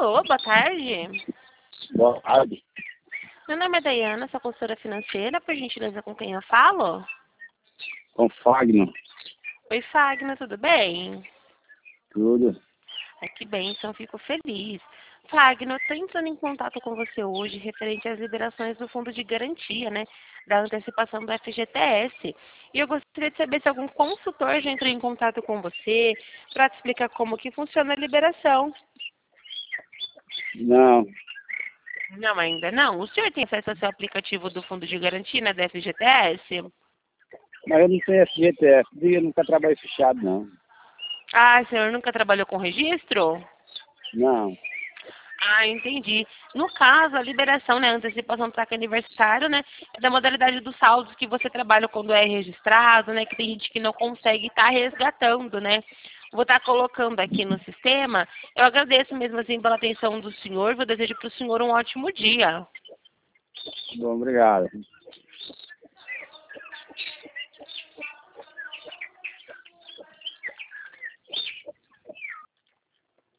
Alô, boa tarde. Boa tarde. Meu nome é Dayana, sou consultora financeira. Por gentileza, com quem eu falo? Com Fagner. Oi, Fagner, tudo bem? Tudo. Que bênção, fico feliz. Fagner, eu estou entrando em contato com você hoje referente às liberações do fundo de garantia, né? Da antecipação do FGTS. E eu gostaria de saber se algum consultor já entrou em contato com você para te explicar como que funciona a liberação. Não. Não, ainda não. O senhor tem acesso ao seu aplicativo do fundo de garantia, né, da FGTS? Mas eu não tenho FGTS. Eu nunca trabalhei fechado, não. Ah, o senhor nunca trabalhou com registro? Não. Ah, entendi. No caso, a liberação, né, antecipação do saque aniversário, né, é da modalidade dos saldos que você trabalha quando é registrado, né, que tem gente que não consegue estar resgatando, né. Vou estar colocando aqui no sistema. Eu agradeço mesmo assim pela atenção do senhor. Vou desejo para o senhor um ótimo dia. Bom, obrigado.